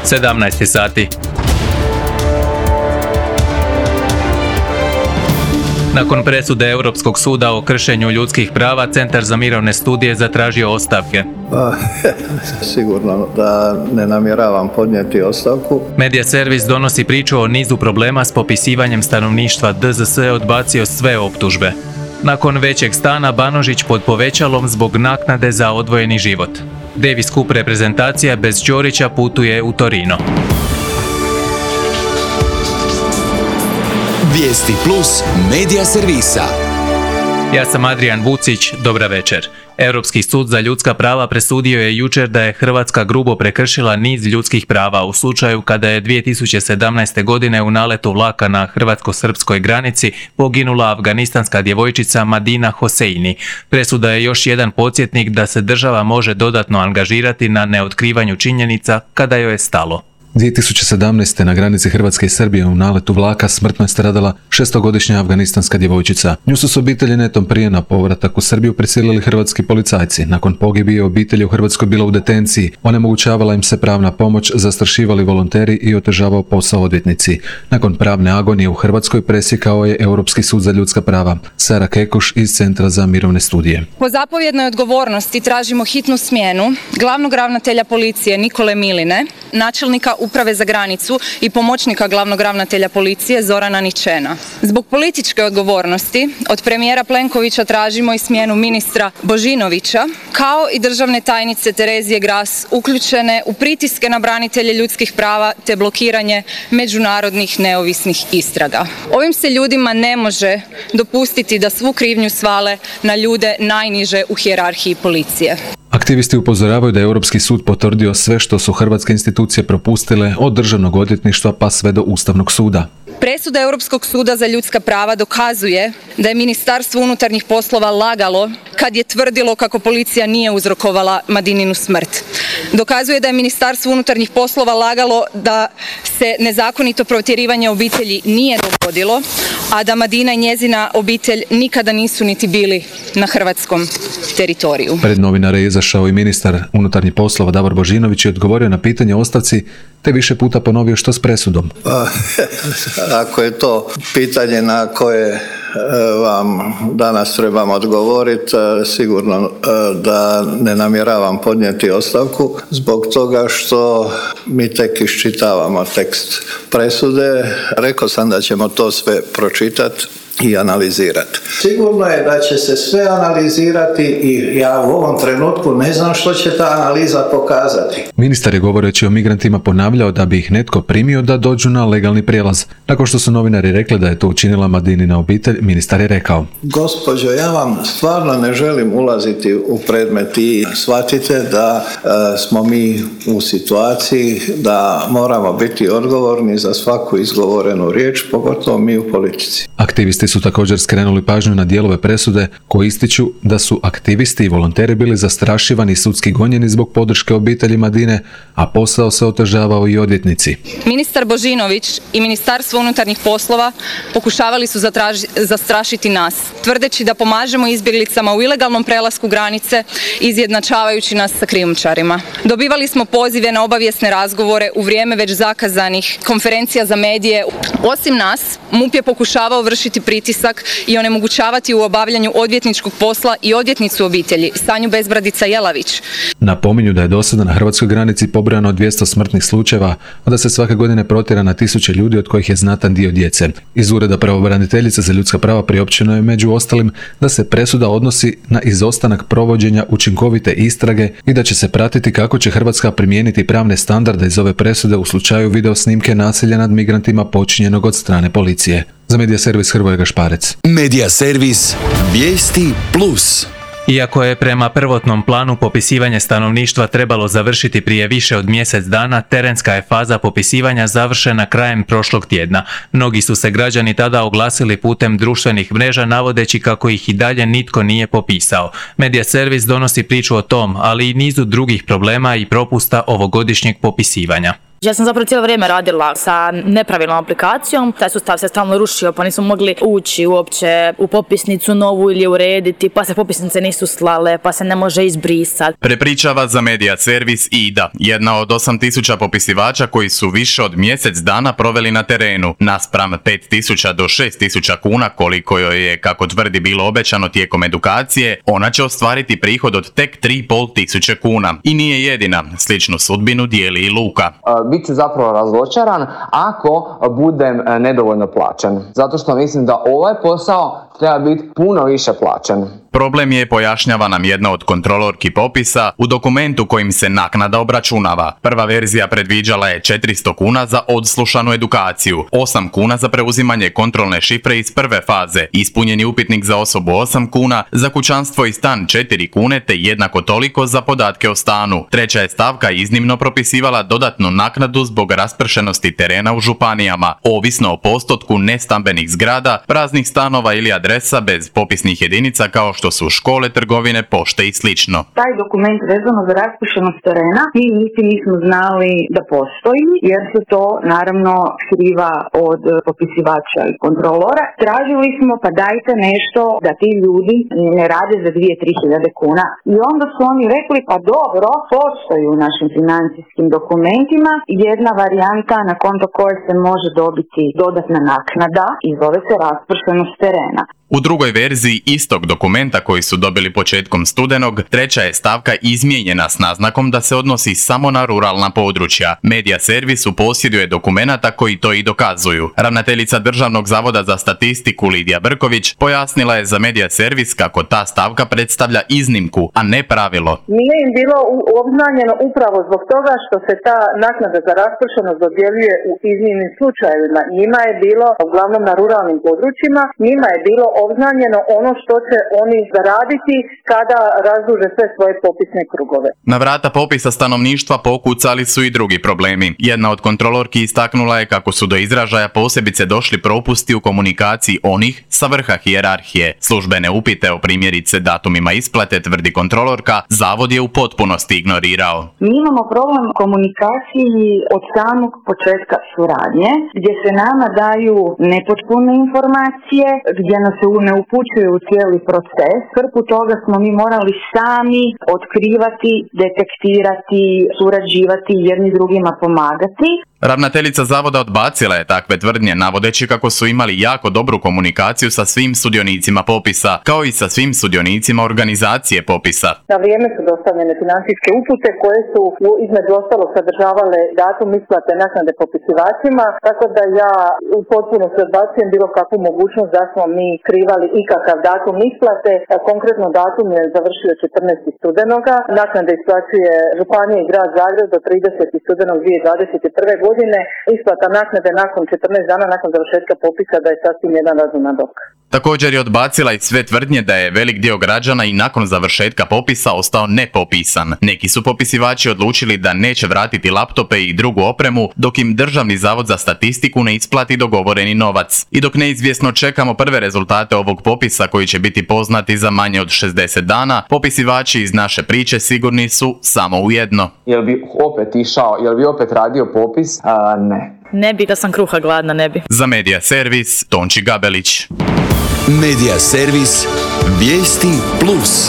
17 sati. Nakon presude Europskog suda o kršenju ljudskih prava, Centar za mirovne studije zatražio ostavke. Sigurno da ne namjeravam podnijeti ostavku. Medija servis donosi priču o nizu problema s popisivanjem stanovništva. DZS je odbacio sve optužbe. Nakon većeg stana Banožić pod povećalom zbog naknade za odvojeni život. Davis Cup reprezentacija bez Ćorića putuje u Torino. Vijesti plus medija servisa. Ja sam Adrian Vucić, dobra večer. Europski sud za ljudska prava presudio je jučer da je Hrvatska grubo prekršila niz ljudskih prava u slučaju kada je 2017. godine u naletu vlaka na hrvatsko-srpskoj granici poginula afganistanska djevojčica Madina Hoseini. Presuda je još jedan podsjetnik da se država može dodatno angažirati na neotkrivanju činjenica kada joj je stalo. 2017. na granici Hrvatske i Srbije u naletu vlaka smrtno je stradala 6-godišnja afganistanska djevojčica. Nju su s obitelji netom prije na povratak u Srbiju prisilili hrvatski policajci. Nakon pogibije obitelj u Hrvatskoj bila u detenciji, onemogućavala im se pravna pomoć, zastrašivali volonteri i otežavao posao odvjetnici. Nakon pravne agonije u Hrvatskoj presjekao je Europski sud za ljudska prava. Sara Kekuš iz Centra za mirovne studije. Po zapovjednoj odgovornosti tražimo hitnu smjenu glavnog ravnatelja policije Nikole Miline, načelnika Uprave za granicu i pomoćnika glavnog ravnatelja policije Zorana Ničena. Zbog političke odgovornosti od premijera Plenkovića tražimo i smjenu ministra Božinovića, kao i državne tajnice Terezije Gras, uključene u pritiske na branitelje ljudskih prava te blokiranje međunarodnih neovisnih istraga. Ovim se ljudima ne može dopustiti da svu krivnju svale na ljude najniže u hijerarhiji policije. Aktivisti upozoravaju da je Europski sud potvrdio sve što su hrvatske institucije propustile od državnog odvjetništva pa sve do Ustavnog suda. Presuda Europskog suda za ljudska prava dokazuje da je Ministarstvo unutarnjih poslova lagalo kad je tvrdilo kako policija nije uzrokovala Madininu smrt. Dokazuje da je Ministarstvo unutarnjih poslova lagalo da se nezakonito protjerivanje obitelji nije dogodilo, a da Madina i njezina obitelj nikada nisu niti bili na hrvatskom teritoriju. Pred novinare je izašao i ministar unutarnjih poslova Davor Božinović i odgovorio na pitanje o ostavci, te više puta ponovio što s presudom. Ako je to pitanje na koje vam danas trebam odgovoriti, sigurno da ne namjeravam podnijeti ostavku zbog toga što mi tek iščitavamo tekst presude. Rekao sam da ćemo to sve pročitati i analizirati. Sigurno je da će se sve analizirati i ja u ovom trenutku ne znam što će ta analiza pokazati. Ministar je govoreći o migrantima ponavljao da bi ih netko primio da dođu na legalni prijelaz. Nakon što su novinari rekli da je to učinila Madinina obitelj, ministar je rekao: Gospođo, ja vam stvarno ne želim ulaziti u predmet i shvatite da smo mi u situaciji da moramo biti odgovorni za svaku izgovorenu riječ, pogotovo mi u politici. Aktivisti su također skrenuli pažnju na dijelove presude koji ističu da su aktivisti i volonteri bili zastrašivani i sudski gonjeni zbog podrške obitelji Madine, a posao se otežavao i odvjetnici. Ministar Božinović i Ministarstvo unutarnjih poslova pokušavali su zastrašiti nas, tvrdeći da pomažemo izbjeglicama u ilegalnom prelasku granice, izjednačavajući nas sa krijumčarima. Dobivali smo pozive na obavijesne razgovore u vrijeme već zakazanih konferencija za medije. Osim nas, MUP je pokušavao vršiti pritisak i onemogućavati u obavljanju odvjetničkog posla i odvjetnicu obitelji, Sanju Bezbradica Jelavić. Napominju da je do sada na hrvatskoj granici pobrojano 200 smrtnih slučajeva, a da se svake godine protjera na 1000 ljudi, od kojih je znatan dio djece. Iz Ureda pravobraniteljice za ljudska prava priopćeno je među ostalim da se presuda odnosi na izostanak provođenja učinkovite istrage i da će se pratiti kako će Hrvatska primijeniti pravne standarde iz ove presude u slučaju video snimke nasilja nad migrantima počinjenog od strane policije. Za Medija servis Hrvoje Gašparec. Medija servis Vijesti plus. Iako je prema prvotnom planu popisivanje stanovništva trebalo završiti prije više od mjesec dana, terenska je faza popisivanja završena krajem prošlog tjedna. Mnogi su se građani tada oglasili putem društvenih mreža navodeći kako ih i dalje nitko nije popisao. Medija servis donosi priču o tom, ali i nizu drugih problema i propusta ovogodišnjeg popisivanja. Ja sam zapravo cijelo vrijeme radila sa nepravilnom aplikacijom, taj sustav se stalno rušio, pa nismo mogli ući uopće u popisnicu novu ili urediti, pa se popisnice nisu slale, pa se ne može izbrisati. Prepričava za Media Servis Ida, jedna od 8000 popisivača koji su više od mjesec dana proveli na terenu, naspram 5000 do 6000 kuna koliko joj je, kako tvrdi, bilo obećano tijekom edukacije. Ona će ostvariti prihod od tek 3500 kuna. I nije jedina, sličnu sudbinu dijeli i Luka. Bit ću zapravo razočaran ako budem nedovoljno plaćen, zato što mislim da ovaj posao treba biti puno više plaćen. Problem je, pojašnjava nam jedna od kontrolorki popisa, u dokumentu kojim se naknada obračunava. Prva verzija predviđala je 400 kuna za odslušanu edukaciju, 8 kuna za preuzimanje kontrolne šifre iz prve faze, ispunjeni upitnik za osobu 8 kuna, za kućanstvo i stan 4 kune te jednako toliko za podatke o stanu. Treća je stavka iznimno propisivala dodatnu naknadu zbog raspršenosti terena u županijama, ovisno o postotku nestambenih zgrada, praznih stanova ili adresa bez popisnih jedinica kao što su škole, trgovine, pošte i slično. Taj dokument vezano za raspršenost terena mi niti nismo znali da postoji, jer se to naravno skriva od popisivača i kontrolora. Tražili smo, pa dajte nešto da ti ljudi ne rade za 2-3 hiljade kuna. I onda su oni rekli, pa dobro, postoji u našim financijskim dokumentima jedna varijanta na konto koje se može dobiti dodatna naknada i zove se raspršenost terena. U drugoj verziji istog dokumenta koji su dobili početkom studenog, treća je stavka izmijenjena s naznakom da se odnosi samo na ruralna područja. Media Servis posjeduje dokumenata koji to i dokazuju. Ravnateljica Državnog zavoda za statistiku Lidija Brković pojasnila je za Media Servis kako ta stavka predstavlja iznimku, a ne pravilo. Nije im bilo obznanjeno upravo zbog toga što se ta naknada za raspršenost dodjeljuje u iznimnim slučajevima. Njima je bilo, uglavnom na ruralnim područjima, njima je bilo obznanjeno ono što će oni zaraditi kada razduže sve svoje popisne krugove. Na vrata popisa stanovništva pokucali su i drugi problemi. Jedna od kontrolorki istaknula je kako su do izražaja posebice došli propusti u komunikaciji onih sa vrha hijerarhije. Službene upite o primjerice datumima isplate, tvrdi kontrolorka, zavod je u potpunosti ignorirao. Mi imamo problem komunikaciji od samog početka suradnje, gdje se nama daju nepotpune informacije, gdje nas se ne upućuju u cijeli proces. Hrpu toga smo mi morali sami otkrivati, detektirati, surađivati, jedni drugima pomagati. Ravnateljica zavoda odbacila je takve tvrdnje, navodeći kako su imali jako dobru komunikaciju sa svim sudionicima popisa, kao i sa svim sudionicima organizacije popisa. Na vrijeme su dostavljene financijske upute koje su između ostalog sadržavale datum isplate naknade popisivačima, tako da ja u potpunosti odbacujem bilo kakvu mogućnost da smo mi skrivali ikakav datum isplate. Konkretno datum je završio 14. studenoga. Naknade isplaćuje Županija i Grad Zagreb do 30. studenog 2021. godine. Isplata naknade nakon 14 dana nakon završetka popisa da je sasvim jedan razuman dokaz. Također je odbacila i sve tvrdnje da je velik dio građana i nakon završetka popisa ostao nepopisan. Neki su popisivači odlučili da neće vratiti laptope i drugu opremu dok im Državni zavod za statistiku ne isplati dogovoreni novac. I dok neizvjesno čekamo prve rezultate ovog popisa koji će biti poznati za manje od 60 dana, popisivači iz naše priče sigurni su samo u jedno. Jel bi opet išao, jel bi opet radio popis? Ne. Ne bi, da sam kruha gladna, ne bi. Za Media Servis, Tonči Gabelić. Media Servis Vijesti Plus.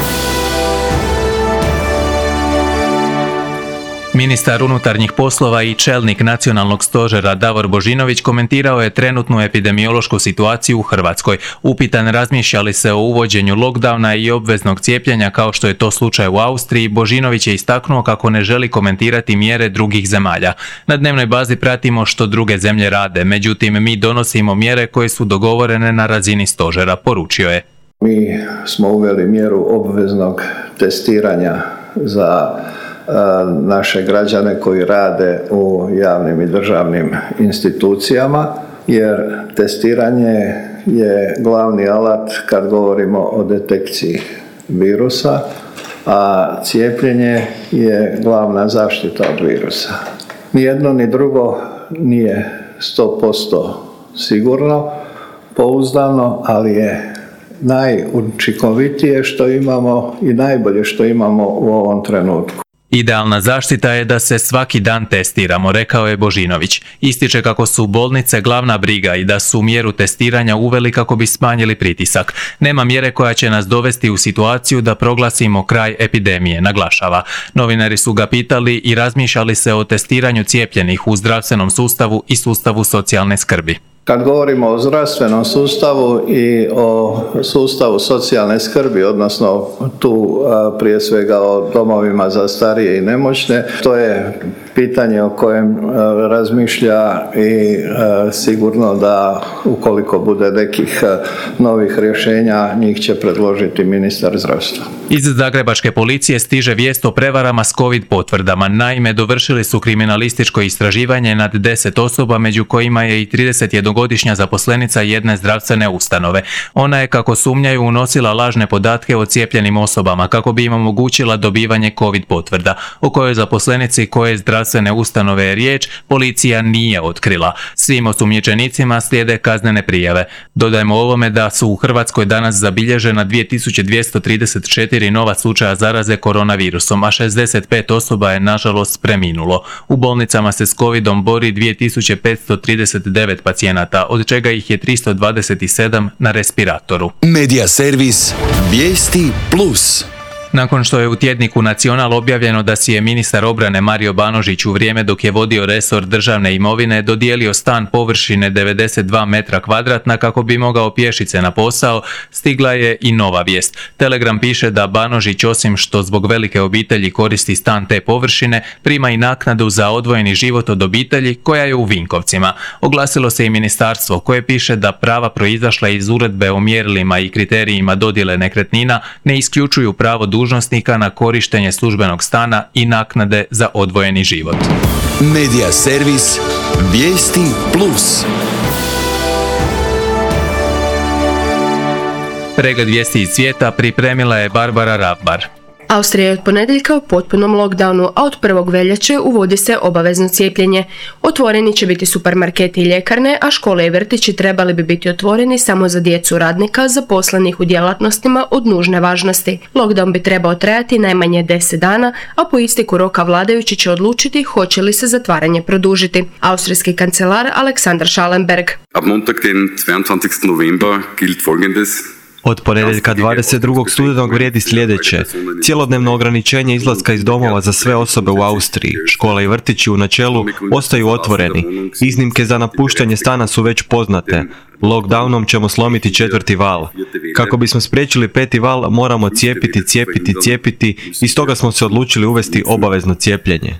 Ministar unutarnjih poslova i čelnik nacionalnog stožera Davor Božinović komentirao je trenutnu epidemiološku situaciju u Hrvatskoj. Upitan razmišlja li se o uvođenju lockdowna i obveznog cijepljenja kao što je to slučaj u Austriji, Božinović je istaknuo kako ne želi komentirati mjere drugih zemalja. Na dnevnoj bazi pratimo što druge zemlje rade, međutim mi donosimo mjere koje su dogovorene na razini stožera, poručio je. Mi smo uveli mjeru obveznog testiranja za naše građane koji rade u javnim i državnim institucijama, jer testiranje je glavni alat kad govorimo o detekciji virusa, a cijepljenje je glavna zaštita od virusa. Ni jedno ni drugo nije 100% sigurno, pouzdano, ali je najučinkovitije što imamo i najbolje što imamo u ovom trenutku. Idealna zaštita je da se svaki dan testiramo, rekao je Božinović. Ističe kako su bolnice glavna briga i da su mjeru testiranja uveli kako bi smanjili pritisak. Nema mjere koja će nas dovesti u situaciju da proglasimo kraj epidemije, naglašava. Novinari su ga pitali i razmišljali se o testiranju cijepljenih u zdravstvenom sustavu i sustavu socijalne skrbi. Kad govorimo o zdravstvenom sustavu i o sustavu socijalne skrbi, odnosno tu prije svega o domovima za starije i nemoćne, to je pitanje o kojem razmišlja i sigurno da ukoliko bude nekih novih rješenja, njih će predložiti ministar zdravstva. Iz zagrebačke policije stiže vijest o prevarama s COVID potvrdama. Naime, dovršili su kriminalističko istraživanje nad 10 osoba, među kojima je i 31-godišnja zaposlenica jedne zdravstvene ustanove. Ona je, kako sumnjaju, unosila lažne podatke o cijepljenim osobama kako bi im omogućila dobivanje COVID potvrda. O kojoj zaposlenici koje zdravstvene ustanove je riječ, policija nije otkrila. Svim osumnjičenicima slijede kaznene prijave. Dodajmo ovome da su u Hrvatskoj danas zabilježena 2234 nova slučaja zaraze koronavirusom, a 65 osoba je nažalost preminulo. U bolnicama se s covidom bori 2539 pacijenata, od čega ih je 327 na respiratoru. Medija servis Vijesti Plus. Nakon što je u tjedniku Nacional objavljeno da si je ministar obrane Mario Banožić u vrijeme dok je vodio resor državne imovine dodijelio stan površine 92 metra kvadratna kako bi mogao pješice na posao, stigla je i nova vijest. Telegram piše da Banožić, osim što zbog velike obitelji koristi stan te površine, prima i naknadu za odvojeni život od obitelji koja je u Vinkovcima. Oglasilo se i ministarstvo koje piše da prava proizašla iz uredbe o mjerilima i kriterijima dodjele nekretnina ne isključuju pravo dužnosnika na korištenje službenog stana i naknade za odvojeni život. Medija servis Vijesti Plus. Pregled vijesti iz svijeta pripremila je Barbara Ravbar. Austrija je od ponedjeljka u potpunom lockdownu, a od 1. veljače uvodi se obavezno cijepljenje. Otvoreni će biti supermarketi i ljekarne, a škole i vrtići trebali bi biti otvoreni samo za djecu radnika zaposlenih u djelatnostima od nužne važnosti. Lockdown bi trebao trajati najmanje 10 dana, a po isteku roka vladajući će odlučiti hoće li se zatvaranje produžiti. Austrijski kancelar Alexander Schallenberg. Ab Montag den 22. November gilt folgendes. Od ponedjeljka 22. studenog vrijedi sljedeće. Cjelodnevno ograničenje izlaska iz domova za sve osobe u Austriji. Škole i vrtići u načelu ostaju otvoreni. Iznimke za napuštanje stana su već poznate. Lockdownom ćemo slomiti 4. val. Kako bismo spriječili 5. val, moramo cijepiti i stoga smo se odlučili uvesti obavezno cijepljenje.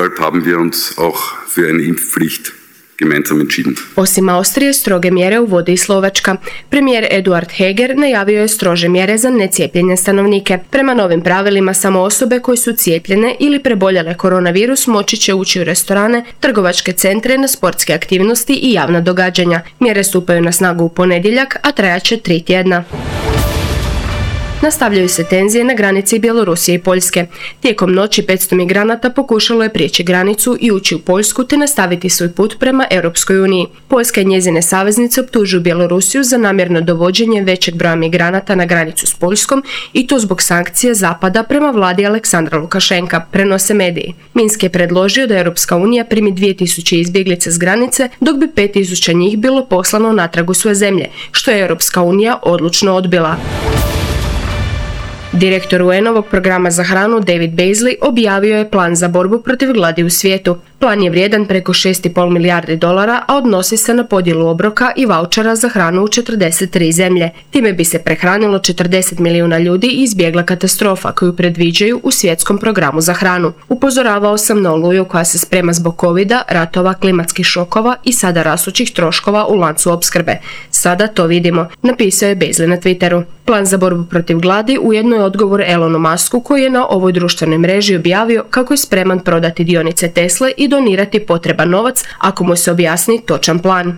Osim Austrije, stroge mjere uvodi i Slovačka. Premijer Eduard Heger najavio je strože mjere za necijepljene stanovnike. Prema novim pravilima, samo osobe koje su cijepljene ili preboljele koronavirus moći će ući u restorane, trgovačke centre, na sportske aktivnosti i javna događanja. Mjere stupaju na snagu u ponedjeljak, a trajat će 3 tjedna. Nastavljaju se tenzije na granici Bjelorusije i Poljske. Tijekom noći 500 migranata pokušalo je prijeći granicu i ući u Poljsku te nastaviti svoj put prema Europskoj uniji. Poljska i njezine saveznice optužuju Bjelorusiju za namjerno dovođenje većeg broja migranata na granicu s Poljskom i to zbog sankcije Zapada prema vladi Aleksandra Lukašenka, prenose mediji. Minsk je predložio da Europska unija primi 2000 izbjeglica s granice, dok bi 5000 njih bilo poslano natrag u svoje zemlje, što je Europska unija odlučno odbila. Direktor UN-ovog programa za hranu David Beasley objavio je plan za borbu protiv gladi u svijetu. Plan je vrijedan preko $6,5 milijardi, a odnosi se na podjelu obroka i vaučera za hranu u 43 zemlje. Time bi se prehranilo 40 milijuna ljudi i izbjegla katastrofa koju predviđaju u svjetskom programu za hranu. Upozoravao sam na oluju koja se sprema zbog covida, ratova, klimatskih šokova i sada rastućih troškova u lancu opskrbe. Sada to vidimo, napisao je Beasley na Twitteru. Plan za borbu protiv gladi ujedno je odgovor Elonu Musku koji je na ovoj društvenoj mreži objavio kako je spreman prodati dionice Tesle i donirati potreban novac ako mu se objasni točan plan.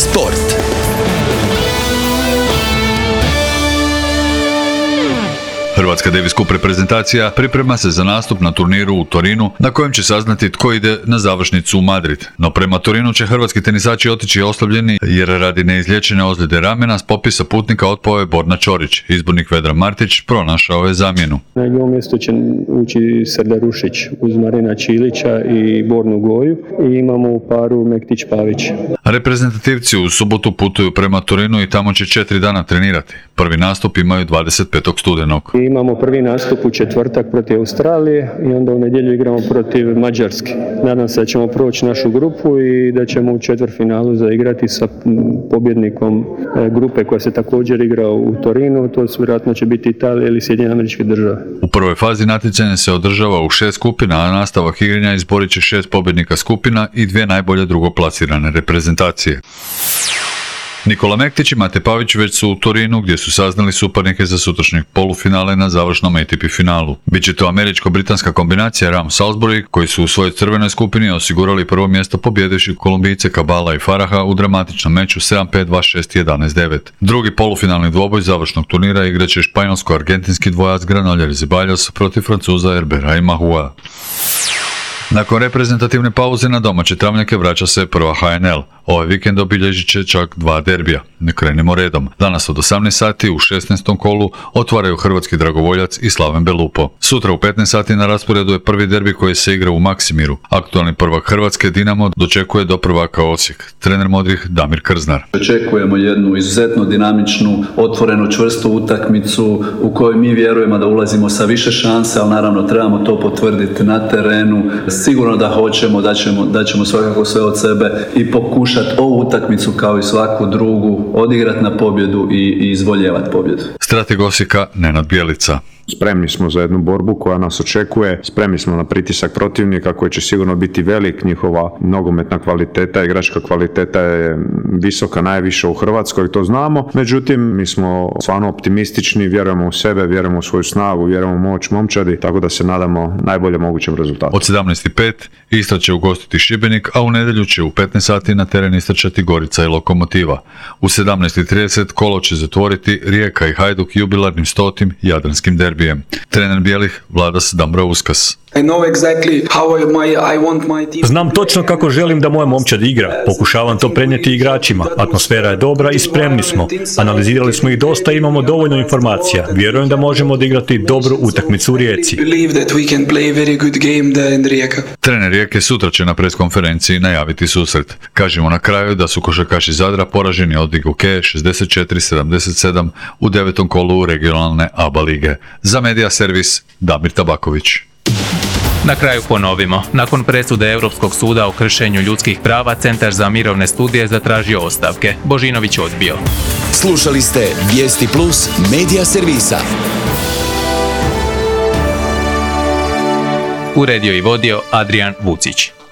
Sport. Hrvatska Davis Cup reprezentacija priprema se za nastup na turniru u Torinu, na kojem će saznati tko ide na završnicu u Madrid. No prema Torinu će hrvatski tenisači otići oslabljeni jer radi neizliječene ozljede ramena s popisa putnika otpao je Borna Ćorić. Izbornik Vedran Martić pronašao je zamjenu. Na njegovom mjestu će ući Serdar Rušić uz Marina Čilića i Bornu Goju i imamo u paru Mektić-Pavić. Reprezentativci u subotu putuju prema Torinu i tamo će 4 dana trenirati. Prvi nastup imaju 25. studenog. Imamo prvi nastup u četvrtak protiv Australije i onda u nedjelju igramo protiv Mađarske. Nadam se da ćemo proći našu grupu i da ćemo u četvrtfinalu zaigrati sa pobjednikom grupe koja se također igra u Torinu. To vjerojatno će biti Italija ili Sjedinjene Američke Države. U prvoj fazi natjecanja se održava u 6 skupina, a nastavak igranja izborit će 6 pobjednika skupina i 2 najbolje drugoplasirane reprezentacije. Nikola Mektić i Mate Pavić već su u Torinu gdje su saznali suparnike za sutrašnjeg polufinale na završnom ATP finalu. Biće to američko-britanska kombinacija Ram Salisbury koji su u svojoj crvenoj skupini osigurali prvo mjesto pobjedivši Kolumbijce Cabala i Faraha u dramatičnom meču 7-5, 2-6 i 11-9. Drugi polufinalni dvoboj završnog turnira igraće španjolsko-argentinski dvojac Granollers i Zeballos protiv Francuza Herbera i Mahua. Nakon reprezentativne pauze na domaće travnjake vraća se prva HNL. Ovaj vikend obilježit će čak 2 derbija. Ne krenemo redom. Danas od 18 sati u 16. kolu otvaraju hrvatski dragovoljac i Slaven Belupo. Sutra u 15 sati na rasporedu je prvi derbi koji se igra u Maksimiru. Aktualni prvak Hrvatske Dinamo dočekuje do prvaka Osijek. Trener modrih Damir Krznar. Očekujemo jednu izuzetno dinamičnu, otvorenu, čvrstu utakmicu u kojoj mi vjerujemo da ulazimo sa više šanse, ali naravno trebamo to potvrditi na terenu. Sigurno da hoćemo, da ćemo svakako sve od sebe i pokušati ovu utakmicu kao i svaku drugu odigrati na pobjedu i izvoljevati pobjedu. Strateg Osijeka Nenad Bjelica. Spremni smo za jednu borbu koja nas očekuje, spremni smo na pritisak protivnika koji će sigurno biti velik, njihova nogometna kvaliteta, igračka kvaliteta je visoka, najviša u Hrvatskoj, to znamo, međutim mi smo stvarno optimistični, vjerujemo u sebe, vjerujemo u svoju snagu, vjerujemo u moć momčadi, tako da se nadamo najbolje mogućem rezultatu. Od 17:05 Istra će ugostiti Šibenik, a u nedjelju će u 15 sati na teren istrčati Gorica i Lokomotiva. U 17:30 kolo će zatvoriti Rijeka i Hajduk jubilarnim 100. jadranskim derbijem. Trener bijelih Vladas Dambrauskas. Znam točno kako želim da moja momčad igra. Pokušavam to prenijeti igračima. Atmosfera je dobra i spremni smo. Analizirali smo ih dosta i imamo dovoljno informacija. Vjerujem da možemo odigrati dobru utakmicu u Rijeci. Trener Rijeke sutra će na preskonferenciji najaviti susret. Kažemo na kraju da su košarkaši Zadra poraženi od Iguke 64-77 u 9. kolu regionalne ABA lige. Za Medija servis Damir Tabaković. Na kraju ponovimo. Nakon presude Europskog suda o kršenju ljudskih prava, Centar za mirovne studije zatražio ostavke. Božinović odbio. Slušali ste Vijesti Plus Medija servisa. Uredio i vodio Adrian Vucić.